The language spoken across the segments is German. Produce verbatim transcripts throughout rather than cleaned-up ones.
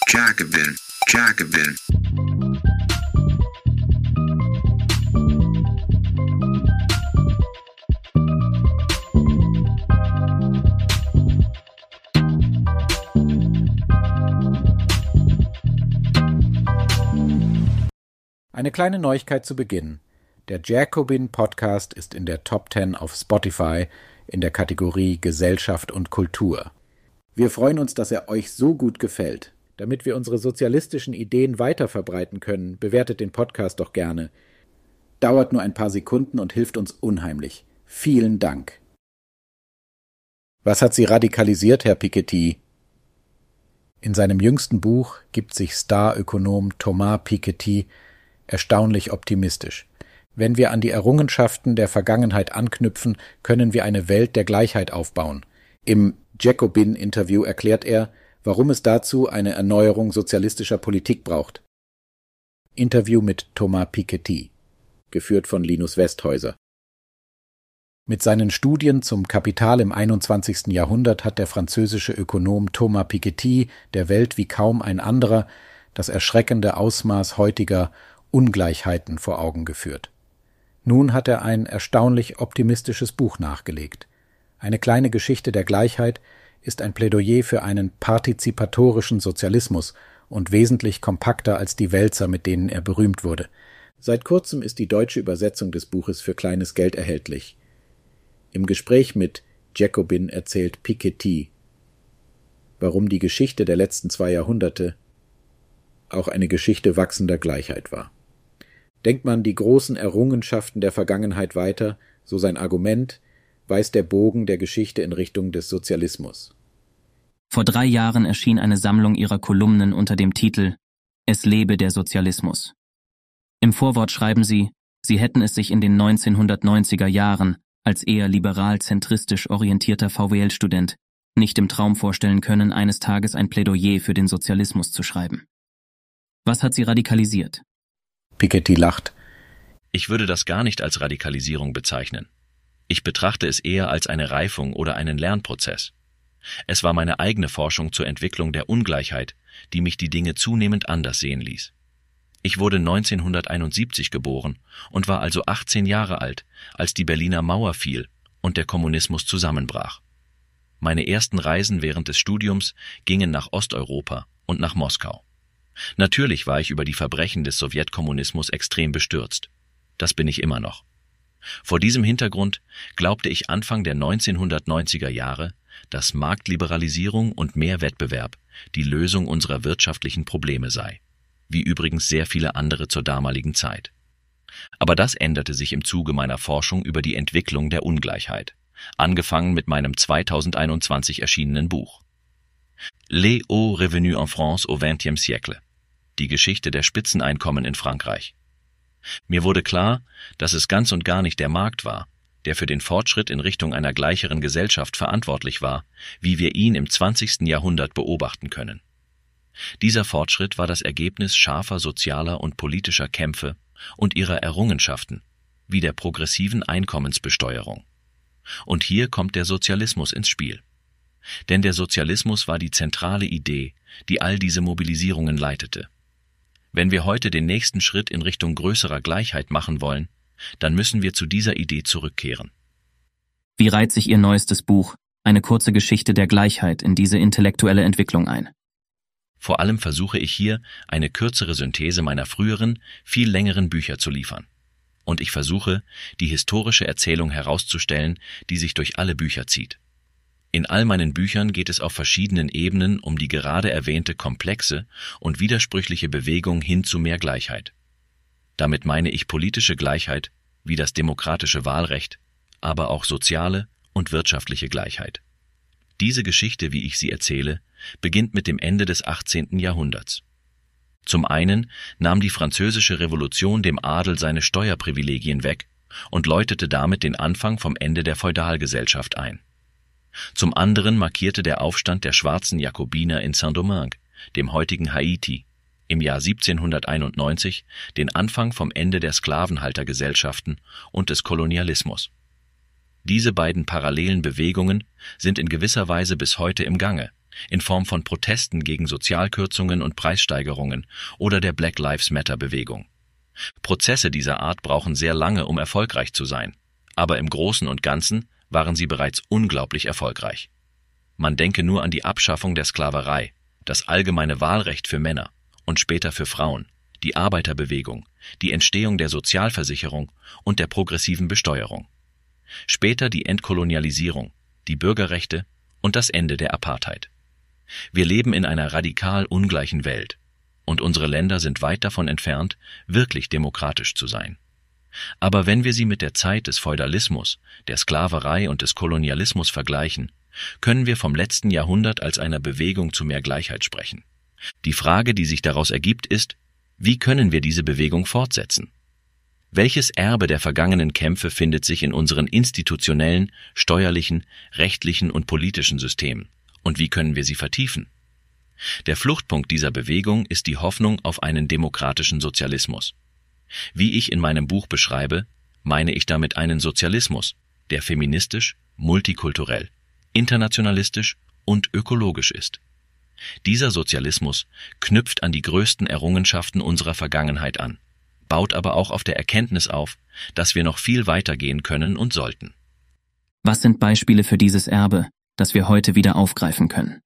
Jacobin, Jacobin. Eine kleine Neuigkeit zu Beginn. Der Jacobin-Podcast ist in der Top zehn auf Spotify in der Kategorie Gesellschaft und Kultur. Wir freuen uns, dass er euch so gut gefällt. Damit wir unsere sozialistischen Ideen weiter verbreiten können, bewertet den Podcast doch gerne. Dauert nur ein paar Sekunden und hilft uns unheimlich. Vielen Dank. Was hat Sie radikalisiert, Herr Piketty? In seinem jüngsten Buch gibt sich Star-Ökonom Thomas Piketty erstaunlich optimistisch. Wenn wir an die Errungenschaften der Vergangenheit anknüpfen, können wir eine Welt der Gleichheit aufbauen. Im Jacobin-Interview erklärt er, warum es dazu eine Erneuerung sozialistischer Politik braucht. Interview mit Thomas Piketty, geführt von Linus Westhäuser. Mit seinen Studien zum Kapital im einundzwanzigsten Jahrhundert hat der französische Ökonom Thomas Piketty der Welt wie kaum ein anderer das erschreckende Ausmaß heutiger Ungleichheiten vor Augen geführt. Nun hat er ein erstaunlich optimistisches Buch nachgelegt. Eine kleine Geschichte der Gleichheit ist ein Plädoyer für einen partizipatorischen Sozialismus und wesentlich kompakter als die Wälzer, mit denen er berühmt wurde. Seit kurzem ist die deutsche Übersetzung des Buches für kleines Geld erhältlich. Im Gespräch mit Jacobin erzählt Piketty, warum die Geschichte der letzten zwei Jahrhunderte auch eine Geschichte wachsender Gleichheit war. Denkt man die großen Errungenschaften der Vergangenheit weiter, so sein Argument, weist der Bogen der Geschichte in Richtung des Sozialismus. Vor drei Jahren erschien eine Sammlung ihrer Kolumnen unter dem Titel »Es lebe der Sozialismus«. Im Vorwort schreiben sie, sie hätten es sich in den neunzehnhundertneunziger Jahren als eher liberal-zentristisch orientierter V W L-Student nicht im Traum vorstellen können, eines Tages ein Plädoyer für den Sozialismus zu schreiben. Was hat sie radikalisiert? Piketty lacht. Ich würde das gar nicht als Radikalisierung bezeichnen. Ich betrachte es eher als eine Reifung oder einen Lernprozess. Es war meine eigene Forschung zur Entwicklung der Ungleichheit, die mich die Dinge zunehmend anders sehen ließ. Ich wurde neunzehnhunderteinundsiebzig geboren und war also achtzehn Jahre alt, als die Berliner Mauer fiel und der Kommunismus zusammenbrach. Meine ersten Reisen während des Studiums gingen nach Osteuropa und nach Moskau. Natürlich war ich über die Verbrechen des Sowjetkommunismus extrem bestürzt. Das bin ich immer noch. Vor diesem Hintergrund glaubte ich Anfang der neunzehnhundertneunziger Jahre, dass Marktliberalisierung und mehr Wettbewerb die Lösung unserer wirtschaftlichen Probleme sei, wie übrigens sehr viele andere zur damaligen Zeit. Aber das änderte sich im Zuge meiner Forschung über die Entwicklung der Ungleichheit, angefangen mit meinem zweitausendeinundzwanzig erschienenen Buch. Les hauts revenus en France au vingtième siècle. Die Geschichte der Spitzeneinkommen in Frankreich. Mir wurde klar, dass es ganz und gar nicht der Markt war, der für den Fortschritt in Richtung einer gleicheren Gesellschaft verantwortlich war, wie wir ihn im zwanzigsten Jahrhundert beobachten können. Dieser Fortschritt war das Ergebnis scharfer sozialer und politischer Kämpfe und ihrer Errungenschaften, wie der progressiven Einkommensbesteuerung. Und hier kommt der Sozialismus ins Spiel. Denn der Sozialismus war die zentrale Idee, die all diese Mobilisierungen leitete. Wenn wir heute den nächsten Schritt in Richtung größerer Gleichheit machen wollen, dann müssen wir zu dieser Idee zurückkehren. Wie reiht sich Ihr neuestes Buch, eine kurze Geschichte der Gleichheit, in diese intellektuelle Entwicklung ein? Vor allem versuche ich hier, eine kürzere Synthese meiner früheren, viel längeren Bücher zu liefern. Und ich versuche, die historische Erzählung herauszustellen, die sich durch alle Bücher zieht. In all meinen Büchern geht es auf verschiedenen Ebenen um die gerade erwähnte komplexe und widersprüchliche Bewegung hin zu mehr Gleichheit. Damit meine ich politische Gleichheit, wie das demokratische Wahlrecht, aber auch soziale und wirtschaftliche Gleichheit. Diese Geschichte, wie ich sie erzähle, beginnt mit dem Ende des achtzehnten Jahrhunderts. Zum einen nahm die Französische Revolution dem Adel seine Steuerprivilegien weg und läutete damit den Anfang vom Ende der Feudalgesellschaft ein. Zum anderen markierte der Aufstand der schwarzen Jakobiner in Saint-Domingue, dem heutigen Haiti, im Jahr siebzehnhunderteinundneunzig den Anfang vom Ende der Sklavenhaltergesellschaften und des Kolonialismus. Diese beiden parallelen Bewegungen sind in gewisser Weise bis heute im Gange, in Form von Protesten gegen Sozialkürzungen und Preissteigerungen oder der Black Lives Matter-Bewegung. Prozesse dieser Art brauchen sehr lange, um erfolgreich zu sein, aber im Großen und Ganzen waren sie bereits unglaublich erfolgreich. Man denke nur an die Abschaffung der Sklaverei, das allgemeine Wahlrecht für Männer und später für Frauen, die Arbeiterbewegung, die Entstehung der Sozialversicherung und der progressiven Besteuerung. Später die Entkolonialisierung, die Bürgerrechte und das Ende der Apartheid. Wir leben in einer radikal ungleichen Welt, und unsere Länder sind weit davon entfernt, wirklich demokratisch zu sein. Aber wenn wir sie mit der Zeit des Feudalismus, der Sklaverei und des Kolonialismus vergleichen, können wir vom letzten Jahrhundert als einer Bewegung zu mehr Gleichheit sprechen. Die Frage, die sich daraus ergibt, ist, wie können wir diese Bewegung fortsetzen? Welches Erbe der vergangenen Kämpfe findet sich in unseren institutionellen, steuerlichen, rechtlichen und politischen Systemen? Und wie können wir sie vertiefen? Der Fluchtpunkt dieser Bewegung ist die Hoffnung auf einen demokratischen Sozialismus. Wie ich in meinem Buch beschreibe, meine ich damit einen Sozialismus, der feministisch, multikulturell, internationalistisch und ökologisch ist. Dieser Sozialismus knüpft an die größten Errungenschaften unserer Vergangenheit an, baut aber auch auf der Erkenntnis auf, dass wir noch viel weiter gehen können und sollten. Was sind Beispiele für dieses Erbe, das wir heute wieder aufgreifen können?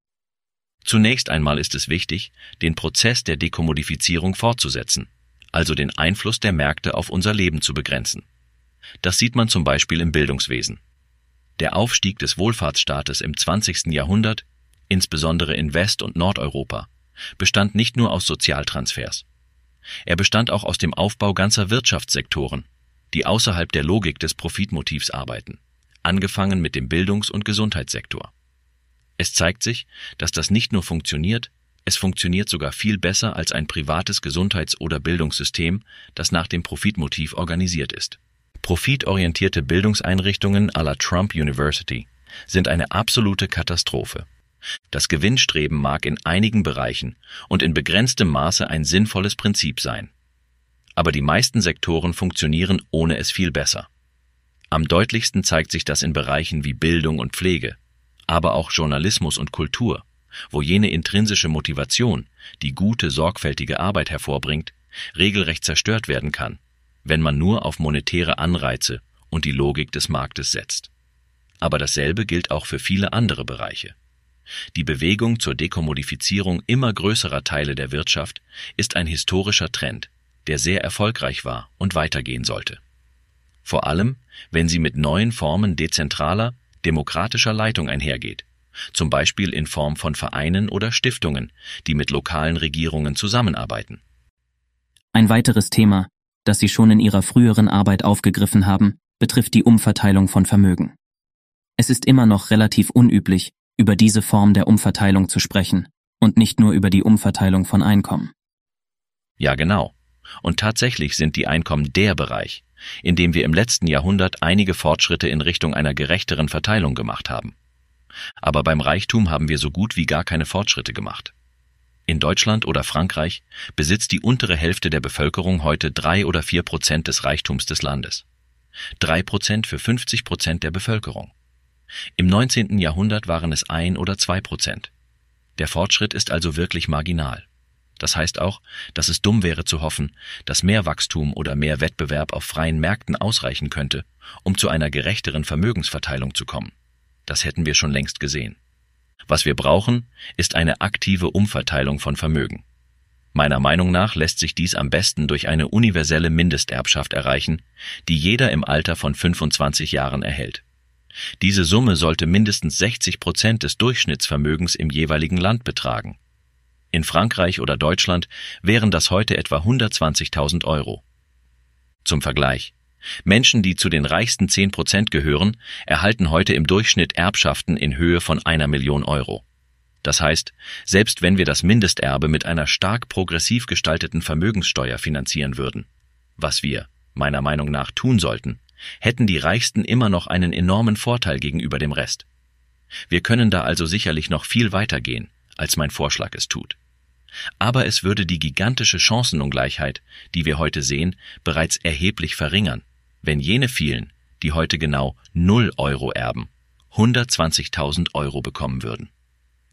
Zunächst einmal ist es wichtig, den Prozess der Dekommodifizierung fortzusetzen, also den Einfluss der Märkte auf unser Leben zu begrenzen. Das sieht man zum Beispiel im Bildungswesen. Der Aufstieg des Wohlfahrtsstaates im zwanzigsten Jahrhundert, insbesondere in West- und Nordeuropa, bestand nicht nur aus Sozialtransfers. Er bestand auch aus dem Aufbau ganzer Wirtschaftssektoren, die außerhalb der Logik des Profitmotivs arbeiten, angefangen mit dem Bildungs- und Gesundheitssektor. Es zeigt sich, dass das nicht nur funktioniert, es funktioniert sogar viel besser als ein privates Gesundheits- oder Bildungssystem, das nach dem Profitmotiv organisiert ist. Profitorientierte Bildungseinrichtungen à la Trump University sind eine absolute Katastrophe. Das Gewinnstreben mag in einigen Bereichen und in begrenztem Maße ein sinnvolles Prinzip sein. Aber die meisten Sektoren funktionieren ohne es viel besser. Am deutlichsten zeigt sich das in Bereichen wie Bildung und Pflege, aber auch Journalismus und Kultur, wo jene intrinsische Motivation, die gute, sorgfältige Arbeit hervorbringt, regelrecht zerstört werden kann, wenn man nur auf monetäre Anreize und die Logik des Marktes setzt. Aber dasselbe gilt auch für viele andere Bereiche. Die Bewegung zur Dekommodifizierung immer größerer Teile der Wirtschaft ist ein historischer Trend, der sehr erfolgreich war und weitergehen sollte. Vor allem, wenn sie mit neuen Formen dezentraler, demokratischer Leitung einhergeht, zum Beispiel in Form von Vereinen oder Stiftungen, die mit lokalen Regierungen zusammenarbeiten. Ein weiteres Thema, das Sie schon in Ihrer früheren Arbeit aufgegriffen haben, betrifft die Umverteilung von Vermögen. Es ist immer noch relativ unüblich, über diese Form der Umverteilung zu sprechen und nicht nur über die Umverteilung von Einkommen. Ja, genau. Und tatsächlich sind die Einkommen der Bereich, in dem wir im letzten Jahrhundert einige Fortschritte in Richtung einer gerechteren Verteilung gemacht haben. Aber beim Reichtum haben wir so gut wie gar keine Fortschritte gemacht. In Deutschland oder Frankreich besitzt die untere Hälfte der Bevölkerung heute drei oder vier Prozent des Reichtums des Landes. Drei Prozent für fünfzig Prozent der Bevölkerung. Im neunzehnten Jahrhundert waren es ein oder zwei Prozent. Der Fortschritt ist also wirklich marginal. Das heißt auch, dass es dumm wäre zu hoffen, dass mehr Wachstum oder mehr Wettbewerb auf freien Märkten ausreichen könnte, um zu einer gerechteren Vermögensverteilung zu kommen. Das hätten wir schon längst gesehen. Was wir brauchen, ist eine aktive Umverteilung von Vermögen. Meiner Meinung nach lässt sich dies am besten durch eine universelle Mindesterbschaft erreichen, die jeder im Alter von fünfundzwanzig Jahren erhält. Diese Summe sollte mindestens sechzig Prozent des Durchschnittsvermögens im jeweiligen Land betragen. In Frankreich oder Deutschland wären das heute etwa hundertzwanzigtausend Euro. Zum Vergleich: Menschen, die zu den reichsten zehn Prozent gehören, erhalten heute im Durchschnitt Erbschaften in Höhe von einer Million Euro. Das heißt, selbst wenn wir das Mindesterbe mit einer stark progressiv gestalteten Vermögenssteuer finanzieren würden, was wir, meiner Meinung nach, tun sollten, hätten die Reichsten immer noch einen enormen Vorteil gegenüber dem Rest. Wir können da also sicherlich noch viel weiter gehen, als mein Vorschlag es tut. Aber es würde die gigantische Chancenungleichheit, die wir heute sehen, bereits erheblich verringern, wenn jene vielen, die heute genau null Euro erben, hundertzwanzigtausend Euro bekommen würden.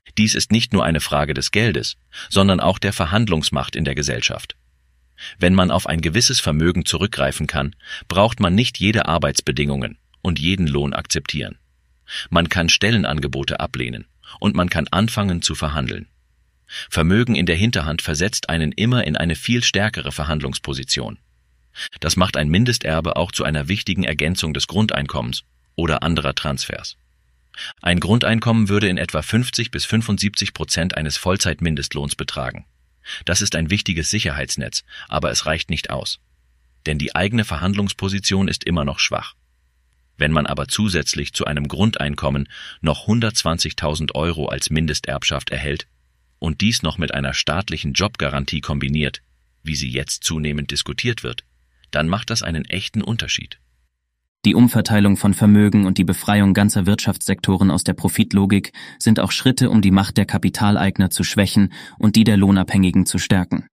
Dies ist nicht nur eine Frage des Geldes, sondern auch der Verhandlungsmacht in der Gesellschaft. Wenn man auf ein gewisses Vermögen zurückgreifen kann, braucht man nicht jede Arbeitsbedingungen und jeden Lohn akzeptieren. Man kann Stellenangebote ablehnen und man kann anfangen zu verhandeln. Vermögen in der Hinterhand versetzt einen immer in eine viel stärkere Verhandlungsposition. Das macht ein Mindesterbe auch zu einer wichtigen Ergänzung des Grundeinkommens oder anderer Transfers. Ein Grundeinkommen würde in etwa fünfzig bis fünfundsiebzig Prozent eines Vollzeitmindestlohns betragen. Das ist ein wichtiges Sicherheitsnetz, aber es reicht nicht aus. Denn die eigene Verhandlungsposition ist immer noch schwach. Wenn man aber zusätzlich zu einem Grundeinkommen noch hundertzwanzigtausend Euro als Mindesterbschaft erhält und dies noch mit einer staatlichen Jobgarantie kombiniert, wie sie jetzt zunehmend diskutiert wird, dann macht das einen echten Unterschied. Die Umverteilung von Vermögen und die Befreiung ganzer Wirtschaftssektoren aus der Profitlogik sind auch Schritte, um die Macht der Kapitaleigner zu schwächen und die der Lohnabhängigen zu stärken.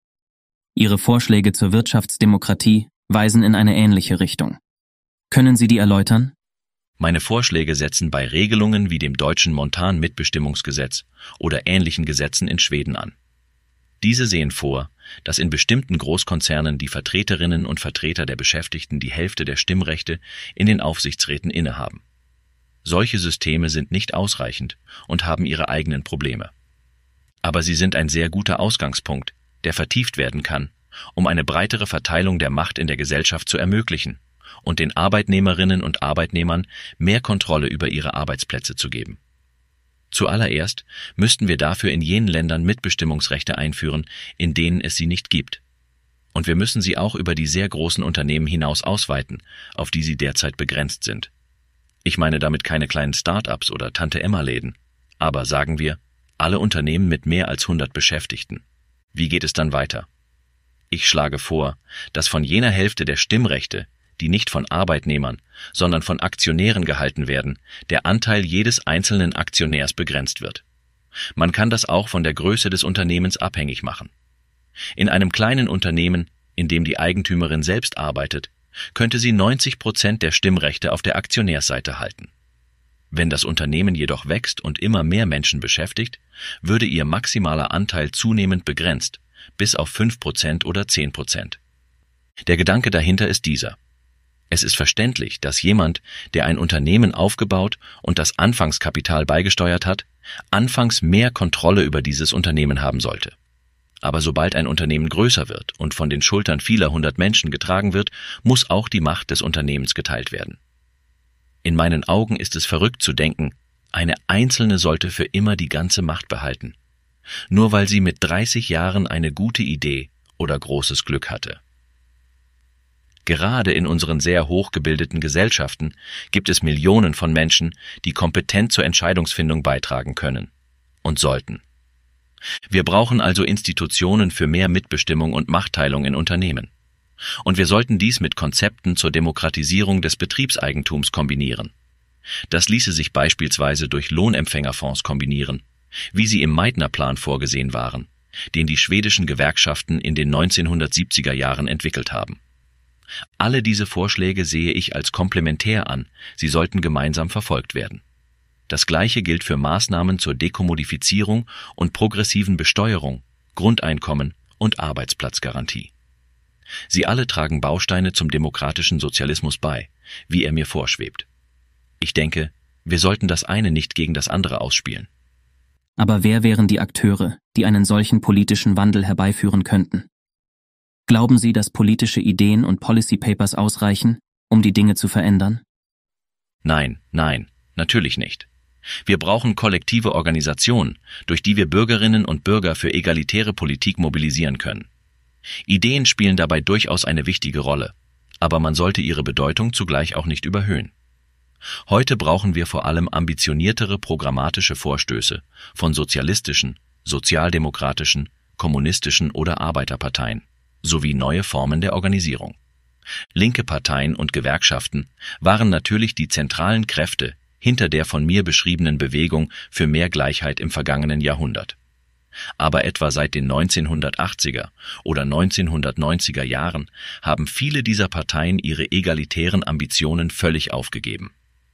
Ihre Vorschläge zur Wirtschaftsdemokratie weisen in eine ähnliche Richtung. Können Sie die erläutern? Meine Vorschläge setzen bei Regelungen wie dem deutschen Montan-Mitbestimmungsgesetz oder ähnlichen Gesetzen in Schweden an. Diese sehen vor, dass in bestimmten Großkonzernen die Vertreterinnen und Vertreter der Beschäftigten die Hälfte der Stimmrechte in den Aufsichtsräten innehaben. Solche Systeme sind nicht ausreichend und haben ihre eigenen Probleme. Aber sie sind ein sehr guter Ausgangspunkt, der vertieft werden kann, um eine breitere Verteilung der Macht in der Gesellschaft zu ermöglichen und den Arbeitnehmerinnen und Arbeitnehmern mehr Kontrolle über ihre Arbeitsplätze zu geben. Zuallererst müssten wir dafür in jenen Ländern Mitbestimmungsrechte einführen, in denen es sie nicht gibt. Und wir müssen sie auch über die sehr großen Unternehmen hinaus ausweiten, auf die sie derzeit begrenzt sind. Ich meine damit keine kleinen Start-ups oder Tante-Emma-Läden, aber sagen wir, alle Unternehmen mit mehr als hundert Beschäftigten. Wie geht es dann weiter? Ich schlage vor, dass von jener Hälfte der Stimmrechte, die nicht von Arbeitnehmern, sondern von Aktionären gehalten werden, der Anteil jedes einzelnen Aktionärs begrenzt wird. Man kann das auch von der Größe des Unternehmens abhängig machen. In einem kleinen Unternehmen, in dem die Eigentümerin selbst arbeitet, könnte sie neunzig Prozent der Stimmrechte auf der Aktionärsseite halten. Wenn das Unternehmen jedoch wächst und immer mehr Menschen beschäftigt, würde ihr maximaler Anteil zunehmend begrenzt, bis auf fünf Prozent oder zehn Prozent. Der Gedanke dahinter ist dieser. Es ist verständlich, dass jemand, der ein Unternehmen aufgebaut und das Anfangskapital beigesteuert hat, anfangs mehr Kontrolle über dieses Unternehmen haben sollte. Aber sobald ein Unternehmen größer wird und von den Schultern vieler hundert Menschen getragen wird, muss auch die Macht des Unternehmens geteilt werden. In meinen Augen ist es verrückt zu denken, eine Einzelne sollte für immer die ganze Macht behalten, nur weil sie mit dreißig Jahren eine gute Idee oder großes Glück hatte. Gerade in unseren sehr hochgebildeten Gesellschaften gibt es Millionen von Menschen, die kompetent zur Entscheidungsfindung beitragen können und sollten. Wir brauchen also Institutionen für mehr Mitbestimmung und Machtteilung in Unternehmen. Und wir sollten dies mit Konzepten zur Demokratisierung des Betriebseigentums kombinieren. Das ließe sich beispielsweise durch Lohnempfängerfonds kombinieren, wie sie im Meitner-Plan vorgesehen waren, den die schwedischen Gewerkschaften in den neunzehnhundertsiebziger Jahren entwickelt haben. Alle diese Vorschläge sehe ich als komplementär an, sie sollten gemeinsam verfolgt werden. Das Gleiche gilt für Maßnahmen zur Dekommodifizierung und progressiven Besteuerung, Grundeinkommen und Arbeitsplatzgarantie. Sie alle tragen Bausteine zum demokratischen Sozialismus bei, wie er mir vorschwebt. Ich denke, wir sollten das eine nicht gegen das andere ausspielen. Aber wer wären die Akteure, die einen solchen politischen Wandel herbeiführen könnten? Glauben Sie, dass politische Ideen und Policy Papers ausreichen, um die Dinge zu verändern? Nein, nein, natürlich nicht. Wir brauchen kollektive Organisationen, durch die wir Bürgerinnen und Bürger für egalitäre Politik mobilisieren können. Ideen spielen dabei durchaus eine wichtige Rolle, aber man sollte ihre Bedeutung zugleich auch nicht überhöhen. Heute brauchen wir vor allem ambitioniertere programmatische Vorstöße von sozialistischen, sozialdemokratischen, kommunistischen oder Arbeiterparteien, sowie neue Formen der Organisierung. Linke Parteien und Gewerkschaften waren natürlich die zentralen Kräfte hinter der von mir beschriebenen Bewegung für mehr Gleichheit im vergangenen Jahrhundert. Aber etwa seit den neunzehnhundertachtziger oder neunzehnhundertneunziger Jahren haben viele dieser Parteien ihre egalitären Ambitionen völlig aufgegeben.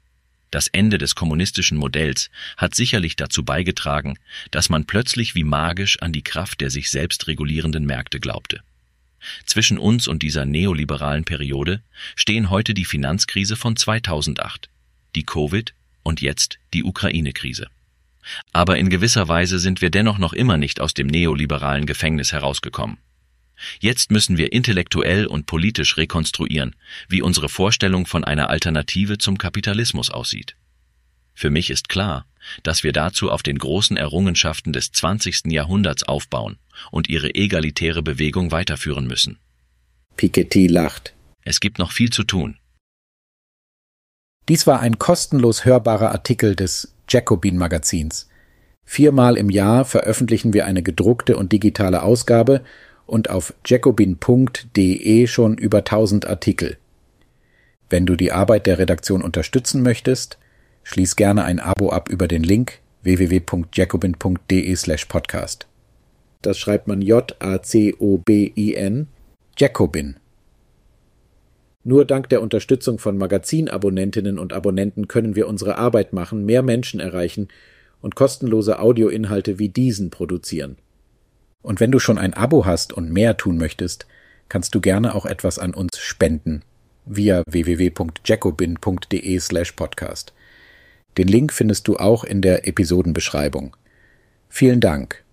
Das Ende des kommunistischen Modells hat sicherlich dazu beigetragen, dass man plötzlich wie magisch an die Kraft der sich selbst regulierenden Märkte glaubte. Zwischen uns und dieser neoliberalen Periode stehen heute die Finanzkrise von zweitausendacht, die Covid und jetzt die Ukraine-Krise. Aber in gewisser Weise sind wir dennoch noch immer nicht aus dem neoliberalen Gefängnis herausgekommen. Jetzt müssen wir intellektuell und politisch rekonstruieren, wie unsere Vorstellung von einer Alternative zum Kapitalismus aussieht. Für mich ist klar, dass wir dazu auf den großen Errungenschaften des zwanzigsten Jahrhunderts aufbauen und ihre egalitäre Bewegung weiterführen müssen. Piketty lacht. Es gibt noch viel zu tun. Dies war ein kostenlos hörbarer Artikel des Jacobin-Magazins. Viermal im Jahr veröffentlichen wir eine gedruckte und digitale Ausgabe und auf jacobin punkt de schon über tausend Artikel. Wenn du die Arbeit der Redaktion unterstützen möchtest, schließ gerne ein Abo ab über den Link w w w punkt jacobin punkt de slash podcast. Das schreibt man J A C O B I N, Jacobin. Nur dank der Unterstützung von Magazinabonnentinnen und Abonnenten können wir unsere Arbeit machen, mehr Menschen erreichen und kostenlose Audioinhalte wie diesen produzieren. Und wenn du schon ein Abo hast und mehr tun möchtest, kannst du gerne auch etwas an uns spenden via w w w punkt jacobin punkt de slash podcast. Den Link findest du auch in der Episodenbeschreibung. Vielen Dank.